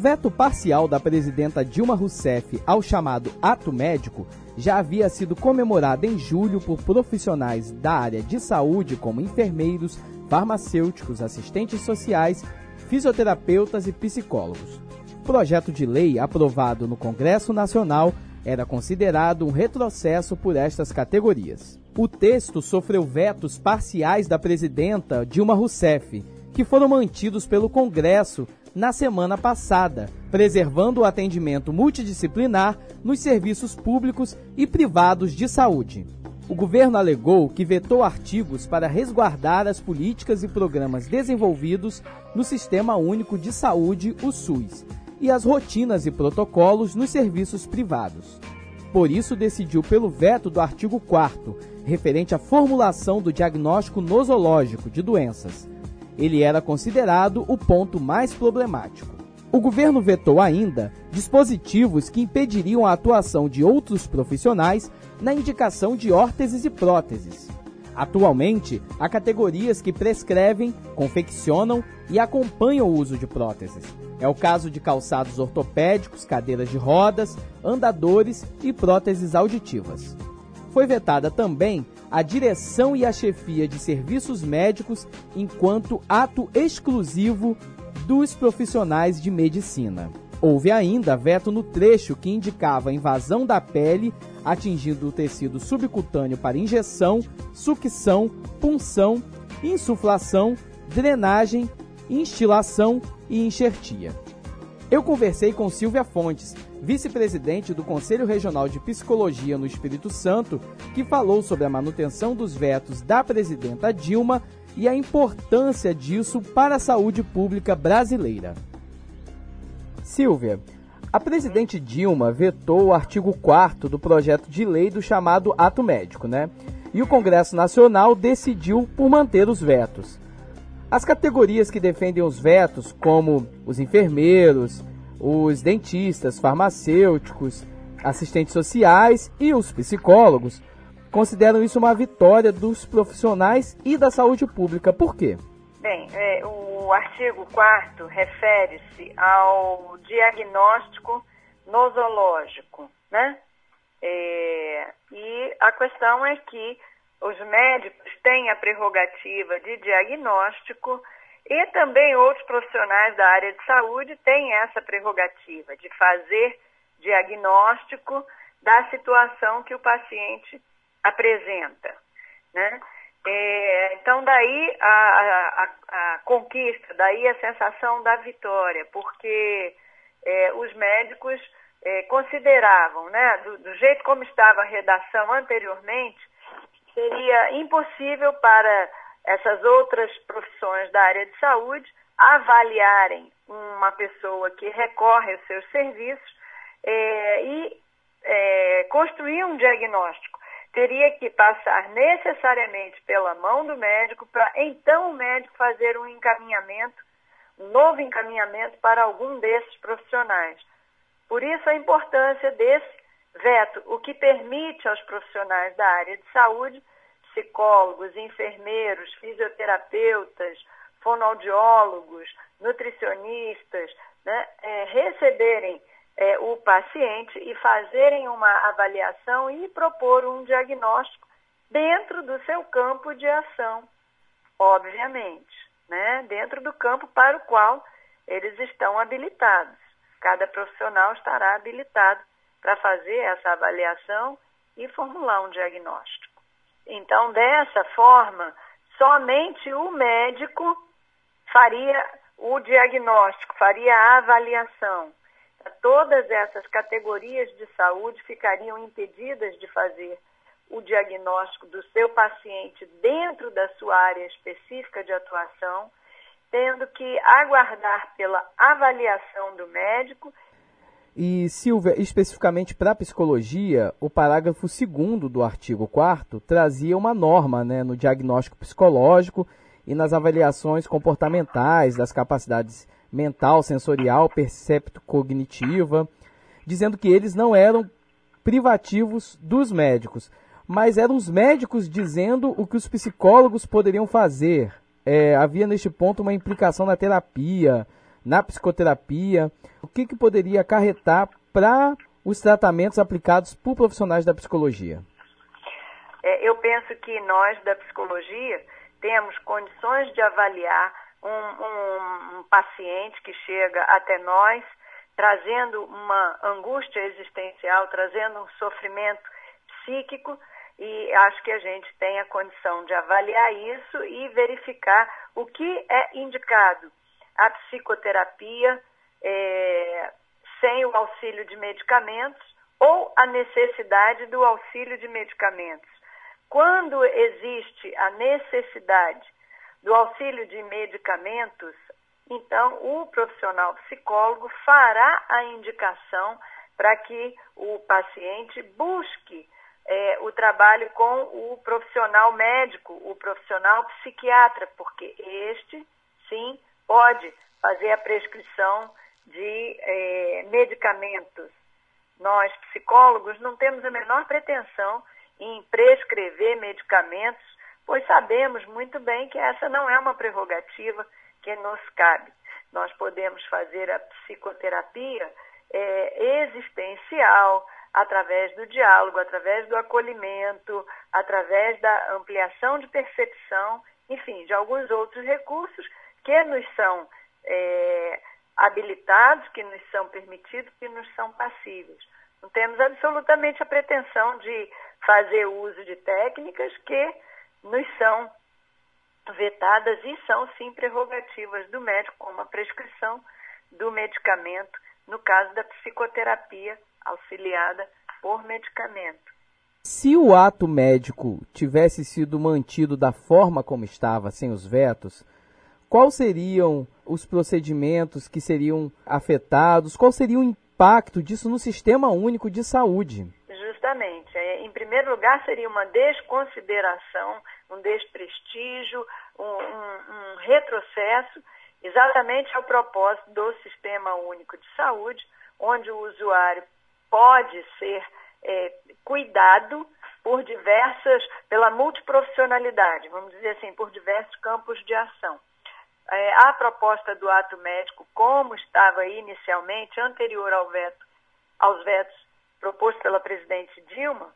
veto parcial da presidenta Dilma Rousseff ao chamado ato médico já havia sido comemorado em julho por profissionais da área de saúde como enfermeiros, farmacêuticos, assistentes sociais, fisioterapeutas e psicólogos. O projeto de lei aprovado no Congresso Nacional era considerado um retrocesso por estas categorias. O texto sofreu vetos parciais da presidenta Dilma Rousseff, que foram mantidos pelo Congresso na semana passada, preservando o atendimento multidisciplinar nos serviços públicos e privados de saúde. O governo alegou que vetou artigos para resguardar as políticas e programas desenvolvidos no Sistema Único de Saúde, o SUS, e as rotinas e protocolos nos serviços privados. Por isso, decidiu pelo veto do artigo 4º, referente à formulação do diagnóstico nosológico de doenças. Ele era considerado o ponto mais problemático. O governo vetou ainda dispositivos que impediriam a atuação de outros profissionais na indicação de órteses e próteses. Atualmente, há categorias que prescrevem, confeccionam e acompanham o uso de próteses. É o caso de calçados ortopédicos, cadeiras de rodas, andadores e próteses auditivas. Foi vetada também a direção e a chefia de serviços médicos enquanto ato exclusivo dos profissionais de medicina. Houve ainda veto no trecho que indicava a invasão da pele, atingindo o tecido subcutâneo para injeção, sucção, punção, insuflação, drenagem, instilação e enxertia. Eu conversei com Silvia Fontes, vice-presidente do Conselho Regional de Psicologia no Espírito Santo, que falou sobre a manutenção dos vetos da presidenta Dilma e a importância disso para a saúde pública brasileira. Silvia, a presidente Dilma vetou o artigo 4º do projeto de lei do chamado ato médico, né? E o Congresso Nacional decidiu por manter os vetos. As categorias que defendem os vetos, como os enfermeiros, os dentistas, farmacêuticos, assistentes sociais e os psicólogos, consideram isso uma vitória dos profissionais e da saúde pública. Por quê? Bem, o artigo 4º refere-se ao diagnóstico nosológico, né? E a questão é que os médicos têm a prerrogativa de diagnóstico e também outros profissionais da área de saúde têm essa prerrogativa de fazer diagnóstico da situação que o paciente apresenta, né? Então, daí a conquista, daí a sensação da vitória, porque os médicos consideravam, né, do jeito como estava a redação anteriormente, seria impossível para essas outras profissões da área de saúde avaliarem uma pessoa que recorre aos seus serviços e construir um diagnóstico. Teria que passar necessariamente pela mão do médico para então o médico fazer um encaminhamento, um novo encaminhamento para algum desses profissionais. Por isso a importância desse veto, o que permite aos profissionais da área de saúde, psicólogos, enfermeiros, fisioterapeutas, fonoaudiólogos, nutricionistas, né, receberem o paciente e fazerem uma avaliação e propor um diagnóstico dentro do seu campo de ação, obviamente, né, dentro do campo para o qual eles estão habilitados. Cada profissional estará habilitado para fazer essa avaliação e formular um diagnóstico. Então, dessa forma, somente o médico faria o diagnóstico, faria a avaliação. Todas essas categorias de saúde ficariam impedidas de fazer o diagnóstico do seu paciente dentro da sua área específica de atuação, tendo que aguardar pela avaliação do médico. E, Silvia, especificamente para a psicologia, o parágrafo 2º do artigo 4º trazia uma norma, né, no diagnóstico psicológico e nas avaliações comportamentais das capacidades mental, sensorial, percepto-cognitiva, dizendo que eles não eram privativos dos médicos, mas eram os médicos dizendo o que os psicólogos poderiam fazer. Havia neste ponto uma implicação na terapia, na psicoterapia? O que poderia acarretar para os tratamentos aplicados por profissionais da psicologia? Eu penso que nós, da psicologia, temos condições de avaliar um paciente que chega até nós, trazendo uma angústia existencial, trazendo um sofrimento psíquico, e acho que a gente tem a condição de avaliar isso e verificar o que é indicado. A psicoterapia sem o auxílio de medicamentos ou a necessidade do auxílio de medicamentos. Quando existe a necessidade do auxílio de medicamentos, então o profissional psicólogo fará a indicação para que o paciente busque o trabalho com o profissional médico, o profissional psiquiatra, porque este, sim, pode fazer a prescrição de medicamentos. Nós, psicólogos, não temos a menor pretensão em prescrever medicamentos, pois sabemos muito bem que essa não é uma prerrogativa que nos cabe. Nós podemos fazer a psicoterapia existencial, através do diálogo, através do acolhimento, através da ampliação de percepção, enfim, de alguns outros recursos que nos são habilitados, que nos são permitidos, que nos são passíveis. Não temos absolutamente a pretensão de fazer uso de técnicas que nos são vetadas e são, sim, prerrogativas do médico, como a prescrição do medicamento, no caso da psicoterapia auxiliada por medicamento. Se o ato médico tivesse sido mantido da forma como estava, sem os vetos, quais seriam os procedimentos que seriam afetados? Qual seria o impacto disso no Sistema Único de Saúde? Justamente. Em primeiro lugar, seria uma desconsideração, um desprestígio, um retrocesso, exatamente ao propósito do Sistema Único de Saúde, onde o usuário pode ser cuidado pela multiprofissionalidade, vamos dizer assim, por diversos campos de ação. A proposta do ato médico, como estava inicialmente, anterior aos vetos proposto pela presidente Dilma,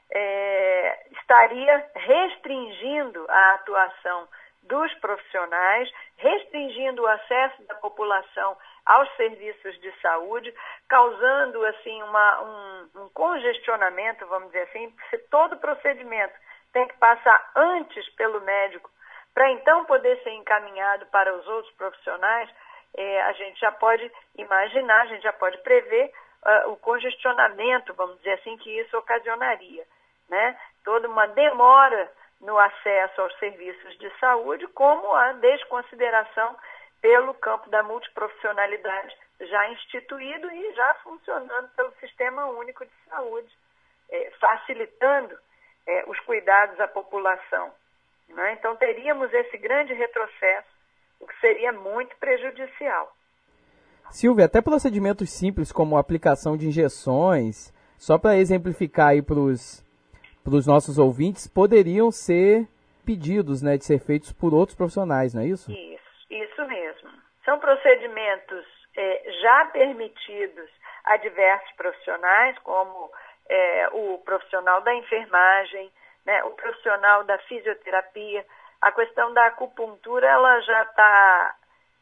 estaria restringindo a atuação dos profissionais, restringindo o acesso da população aos serviços de saúde, causando assim um congestionamento, vamos dizer assim, se todo procedimento tem que passar antes pelo médico para então poder ser encaminhado para os outros profissionais, a gente já pode imaginar, a gente já pode prever o congestionamento, vamos dizer assim, que isso ocasionaria, né? Toda uma demora no acesso aos serviços de saúde, como a desconsideração pelo campo da multiprofissionalidade já instituído e já funcionando pelo Sistema Único de Saúde, facilitando os cuidados à população, né? Então teríamos esse grande retrocesso, o que seria muito prejudicial. Silvia, até procedimentos simples como a aplicação de injeções, só para exemplificar aí para os nossos ouvintes, poderiam ser pedidos, né, de ser feitos por outros profissionais, não é isso? Isso mesmo. São procedimentos já permitidos a diversos profissionais, como o profissional da enfermagem, né, o profissional da fisioterapia. A questão da acupuntura, ela está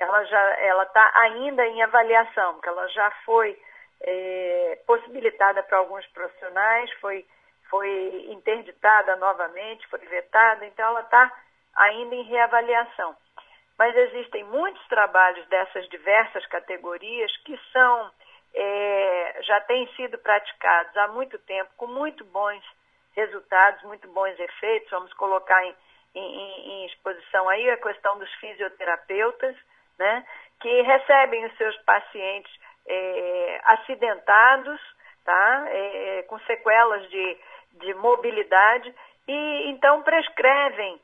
ainda em avaliação, porque ela já foi possibilitada para alguns profissionais, foi interditada novamente, foi vetada, então ela está ainda em reavaliação. Mas existem muitos trabalhos dessas diversas categorias que já têm sido praticados há muito tempo, com muito bons resultados, muito bons efeitos. Vamos colocar em exposição aí a questão dos fisioterapeutas, né, que recebem os seus pacientes acidentados, tá, com sequelas de mobilidade, e então prescrevem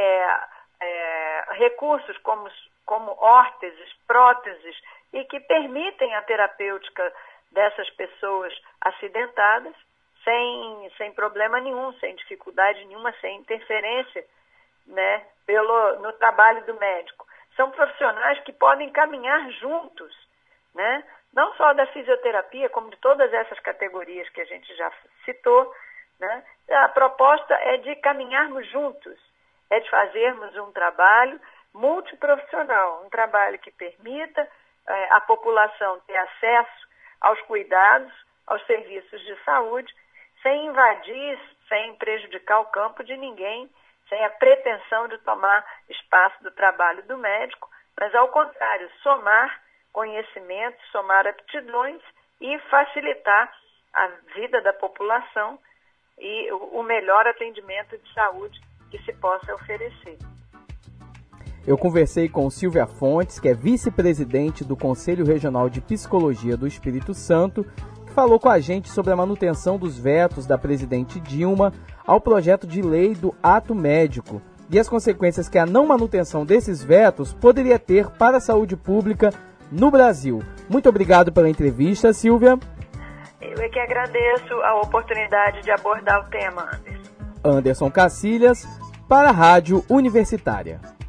recursos como órteses, próteses, e que permitem a terapêutica dessas pessoas acidentadas sem problema nenhum, sem dificuldade nenhuma, sem interferência, né, no trabalho do médico. são profissionais que podem caminhar juntos, né? Não só da fisioterapia, como de todas essas categorias que a gente já citou, né? A proposta é de caminharmos juntos, é de fazermos um trabalho multiprofissional, um trabalho que permita a população ter acesso aos cuidados, aos serviços de saúde, sem invadir, sem prejudicar o campo de ninguém, sem a pretensão de tomar espaço do trabalho do médico, mas, ao contrário, somar conhecimentos, somar aptidões e facilitar a vida da população e o melhor atendimento de saúde que se possa oferecer. Eu conversei com Silvia Fontes, que é vice-presidente do Conselho Regional de Psicologia do Espírito Santo, que falou com a gente sobre a manutenção dos vetos da presidente Dilma ao projeto de lei do ato médico e as consequências que a não manutenção desses vetos poderia ter para a saúde pública no Brasil. Muito obrigado pela entrevista, Silvia. Eu é que agradeço a oportunidade de abordar o tema, Anderson. Anderson Cacilhas, para a Rádio Universitária.